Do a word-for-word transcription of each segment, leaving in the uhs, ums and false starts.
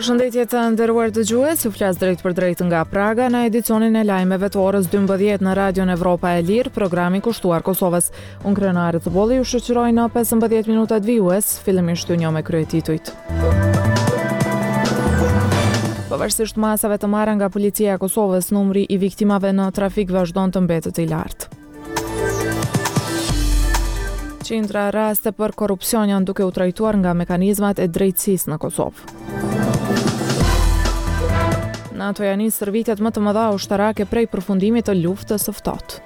Përshëndetje të nderuar dëgjues, ju flas drejt për drejt nga Praga në edicionin e lajmeve të orës dymbëdhjetë në Radion Evropa e Lirë, programi kushtuar Kosovës. Unë Krenare të Bolli ju shoqëroj në pesëmbëdhjetë minutat vijues, fillimisht ju njoh me kryetitujt. Pavarësisht masave të marra nga policia e Kosovës, numri i viktimave në trafik vazhdon të mbetet i lartë. Qindra raste për korrupsion janë duke u trajtuar nga mekanizmat e drejtësisë në Kosovë. NATO ja nis stërvitjet më të mëdha ushtarake prej përfundimit të luftës së ftohtë.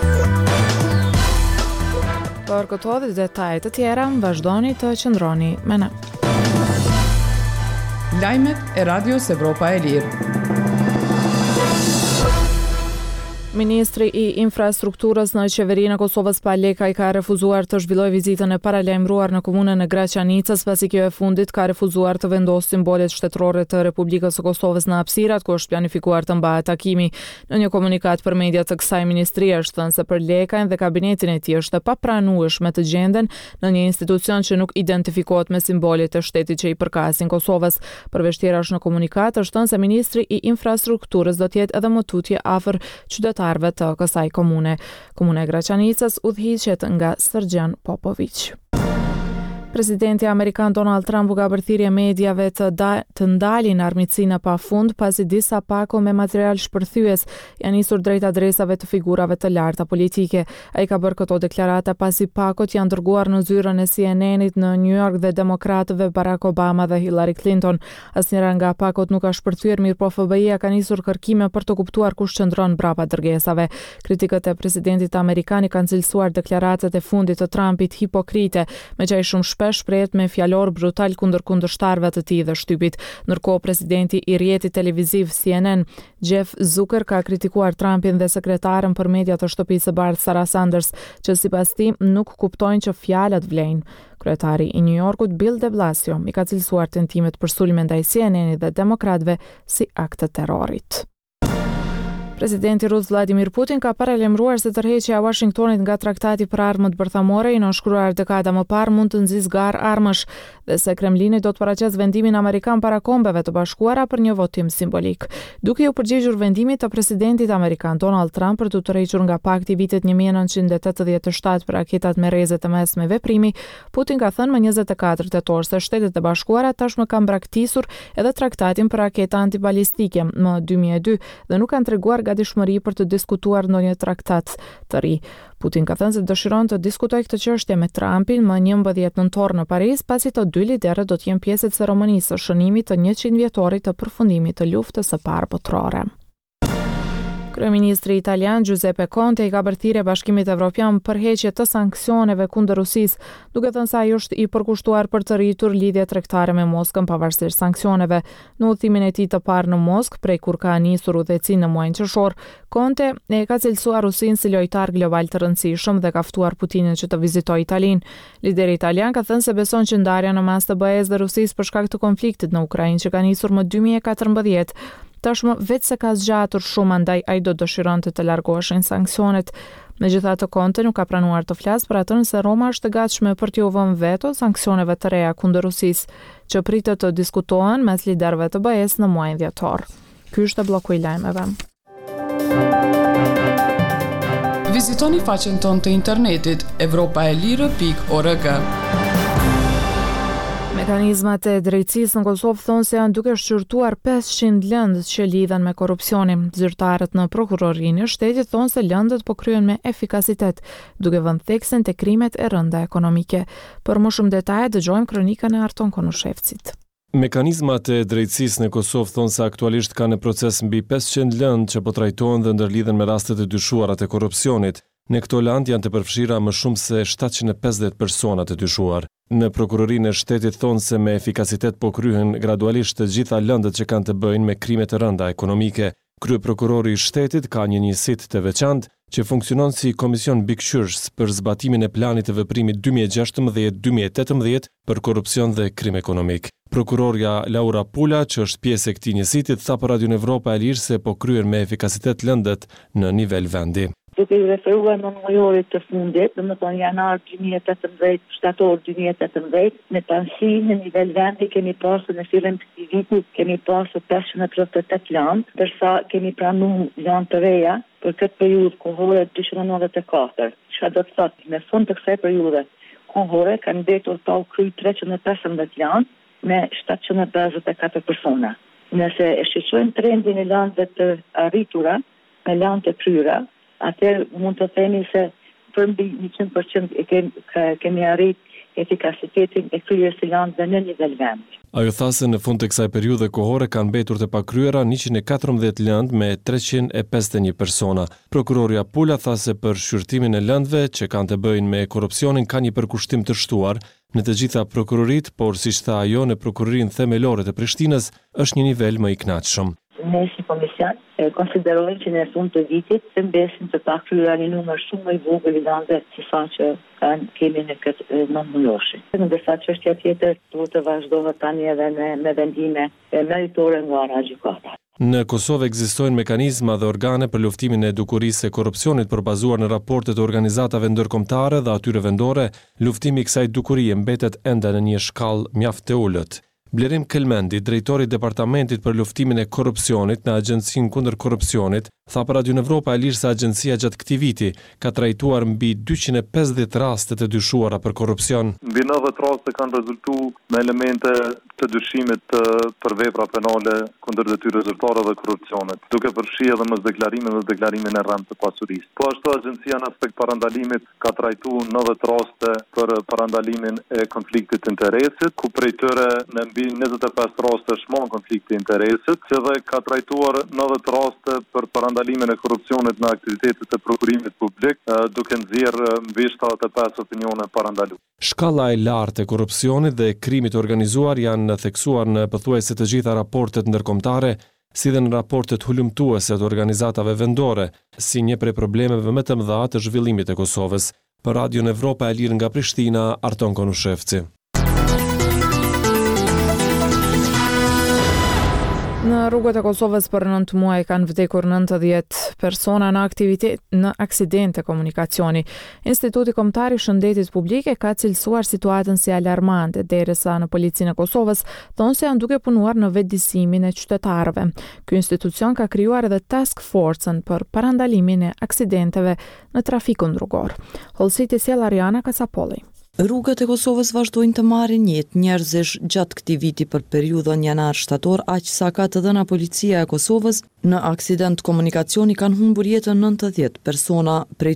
Për këto dhe detaje të tjera, vazhdoni të qëndroni me ne. Lajmet e Radios Evropa e Lirë. Ministri i infrastrukturës në qeverinë e Kosovës Palekaj ka refuzuar të zhvillojë vizitën e paralajmëruar në komunën e Graçanicës, pasi kjo e fundit ka refuzuar të vendosë simbolet shtetërore të Republikës së Kosovës në hapësirat ku është planifikuar të mbahet takimi. Në një komunikat për media të kësaj ministri është thënë se për Lekajn dhe kabinetin e tij është e papranueshme të gjenden në një institucion që nuk identifikohet me simbolet e shtetit që i përkasin Kosovës. Përveç tjerash në komunikat është thënë se ministri i infrastrukturës do të jetë edhe më tutje afër qytetarëve të kësaj komune. Komuna e Graçanicës udhëhiqet nga Srdjan Popović. Presidenti amerikan Donald Trump u ka bërthirje medjave të, da, të ndalin armiqësinë pafund pasi disa pako me material shpërthyes janë nisur drejt adresave të figurave të larta politike. Ai ka bërë këto deklarata pasi pakot janë dërguar në zyrën e C N N-it në New York dhe demokratëve Barack Obama dhe Hillary Clinton. Asnjëra nga pakot nuk ka shpërthyer, mirë po F B I-ja ka nisur kërkime për të kuptuar kush qëndron brapa dërgesave. Kritikët e presidentit amerikan i kanë cilësuar deklaratat e fundit të Trumpit hipokrite, me që ai shumë shpesh shprehet me fjalor brutal kundër kundërshtarëve të tij dhe shtypit. Ndërkohë presidenti i rrjetit televiziv C N N, Jeff Zucker, ka kritikuar Trumpin dhe sekretaren për media të shtëpisë së bardhë Sarah Sanders, që sipas tij nuk kuptojnë që fjalët vlejnë. Kryetari i New Yorkut Bill de Blasio i ka cilësuar tentimet për sulme ndaj C N N-it dhe demokratëve si akt të terrorit. Presidenti rus Vladimir Putin ka paralajmëruar se tërheqja e Washingtonit nga traktati për armët bërthamore i nënshkruar dekada më parë mund të nxjisë garë armësh dhe se Kremlini do të paraqes vendimin amerikan para Kombeve të Bashkuara për një votim simbolik. Duke u përgjigjur vendimit të presidentit amerikan Donald Trump për të tërhequr nga pakti i vitit një mijë e nëntëqind e tetëdhjetë e shtatë për raketat me rreze të mesme veprimi, Putin ka thënë më njëzet e katër tetor se Shtetet e Bashkuara tashmë kanë braktisur edhe traktatin për raketa antibalistike më dy mijë e dy dhe nuk kanë treguar gatishmëri për të diskutuar ndonjë traktat të ri. Putin ka thënë se dëshiron të diskutojë këtë çështje me Trumpin më njëmbëdhjetë nëntor në Paris, pasi të dy liderët do të jenë pjesë të ceremonisë së shënimit të njëqind vjetorit të përfundimit të luftës së parë botërore. Kryeministri italian Giuseppe Conte i ka bërthirë Bashkimit Evropian për heqje të sanksioneve kundër Rusisë, duke thënë se ai është i përkushtuar për të rritur lidhje tregtare me Moskën pavarësisht sanksioneve. Në udhëtimin e tij të parë në Moskë, prej kur ka nisur udhëheci në muajin qershor, Conte e ka cilësuar Rusinë si lojtar global të rëndësishëm dhe ka ftuar Putinin që të vizitojë Italinë. Lideri italian ka thënë se beson që ndarja në mes të B E S dhe Rusisë për shkak të konfliktit në Ukrainë që ka nisur më dy mijë e katërmbëdhjetë tashmë vetë se ka zgjatur shumë, andaj ai do dëshironte të largoheshin sanksionet. Megjithatë, Conte nuk ka pranuar të flasë për atë se Roma është e gatshme për t'u vënë veto sanksioneve të reja kundër Rusisë, që pritet të diskutohen mes liderëve të B E S në muajin dhjetor. Ky është bloku i lajmeve. Vizitoni faqen tonë të internetit evropaelire pikë org. Mekanizmat e drejtësisë në Kosovë thonë se janë duke shqyrtuar pesëqind lëndë që lidhen me korrupsionin. Zyrtarët në prokurorinë e shtetit thonë se lëndët po kryen me efikasitet, duke vënë theksin te krimet e rënda ekonomike. Për më shumë detaje dëgjojmë kronikën e Arton Konushevcit. Mekanizmat e drejtësisë në Kosovë thonë se aktualisht ka në proces mbi pesëqind lëndë që po trajtohen dhe ndërlidhen me rastet e dyshuara të korrupsionit. Në këto land janë të përfshira më shumë se shtatëqind e pesëdhjetë persona të dyshuar. Në prokurorinë e shtetit thonë se me efikasitet po kryhen gradualisht të gjitha lëndët që kanë të bëjnë me krime të rënda ekonomike. Kryeprokurori i shtetit ka një njësit të veçantë që funksionon si komision bikëqyrës për zbatimin e planit të veprimit dy mijë e gjashtëmbëdhjetë dy mijë e tetëmbëdhjetë për korrupsion dhe krim ekonomik. Prokurorja Laura Pula, që është pjesë e këtij njësitit, tha për Radion Evropa e Lirë se po kryen me efikasitet lëndët në nivel vendi. Duke i referuar nënmujorit të fundit, do të thonë janar dy mijë e tetëmbëdhjetë, shtator dy mijë e tetëmbëdhjetë, në tansi në nivel vendi kemi pasur në fillim të këtij viti kemi pasur pesëqind e tridhjetë e tetë lanë, ndërsa kemi pranuar lanë të reja për këtë periudhë kohore dyqind e nëntëdhjetë e katër. Çfarë do të thotë, në fund të kësaj periudhe kohore kanë mbetur pa u kryer treqind e pesëmbëdhjetë lanë me shtatëqind e pesëdhjetë e katër persona. Nëse e shqyrtojmë trendin e lanëve të arritura me lanë të kryera, atëherë mund të themi se për mbi njëqind përqind e kemi, kemi arrit efikasitetin e kryerjes së lanëve në nivel vendi. Ajo tha se në fund të kësaj periudhe kohore kanë mbetur të pakryera njëqind e katërmbëdhjetë lëndë me treqind e pesëdhjetë e një persona. Prokuroria Pula tha se për shqyrtimin e lëndëve që kanë të bëjnë me korrupsionin ka një përkushtim të shtuar në të gjitha prokurorit, por siç tha ajo në prokurorinë themelore të Prishtinës është një nivel më i kënaqshëm. Ne si komision e konsiderojmë që në fund të vitit të mbesin të pakryera një numër shumë më i vogël i lëndëve se sa që kanë kemi në këtë nënmujoshi. Ndërsa çështja tjetër duhet të vazhdohet tani edhe me, me vendime meritore nga ana gjykata. Në Kosovë ekzistojnë mekanizma dhe organe për luftimin e dukurisë e korrupsionit përbazuar në raportet e organizatave ndërkombëtare dhe atyre vendore. Luftimi i kësaj dukurie mbetet ende në një shkallë mjaft të ulët. Blerim Kelmendi, drejtori i Departamentit për luftimin e korrupsionit në Agjencinë kundër korrupsionit, tha për Radio Evropa e Lirë se agjencia gjatë këtij viti ka trajtuar mbi dyqind e pesëdhjetë raste të dyshuara për korrupsion. Mbi nëntëdhjetë raste kanë rezultuar me elemente të dyshimit të, për vepra penale kundër detyrës zyrtare dhe korrupsionit, duke përfshirë edhe mosdeklarimin dhe deklarimin e rënd të pasurisë. Po ashtu agjencia në aspekt parandalimit ka trajtuar nëntëdhjetë raste për parandalimin e konfliktit të interesit, ku prej tyre në mbi njëzet e pesë raste shmon konflikti i interesit, që dhe ka trajtuar nëntëdhjetë raste për parandalimin e korrupsionit në aktivitetet e prokurimit publik, duke nxjerrë mbi shtatëdhjetë e pesë opinione parandaluar. Shkalla e lartë e korrupsionit dhe krimit organizuar janë theksuar në pothuajse të gjitha raportet ndërkombëtare, si dhe në raportet hulumtuese të organizatave vendore, si një prej problemeve më të mëdha të zhvillimit të Kosovës. Për Radio Evropa e Lirë nga Prishtina, Arton Konushevci. Në rrugët e Kosovës për nëntë muaj kanë vdekur nëntëdhjetë persona në aktivitet në aksidente komunikacioni. Instituti Kombëtar i Shëndetit Publik e ka cilësuar situatën si alarmante, derisa në Policinë e Kosovës thonë se janë duke punuar në vetëdijsimin e qytetarëve. Ky institucion ka krijuar edhe task force-ën për parandalimin e aksidenteve në trafikun rrugor. Hollësiti sjell Ariana Kasapolli. Rrugët e Kosovës vazhdojnë të marrin jetë njerëzish gjatë këtij viti për periudhën janar-shtator, aq sa ka të dhëna Policia e Kosovës. Në aksident komunikacioni kanë humbur jetën nëntëdhjetë persona, prej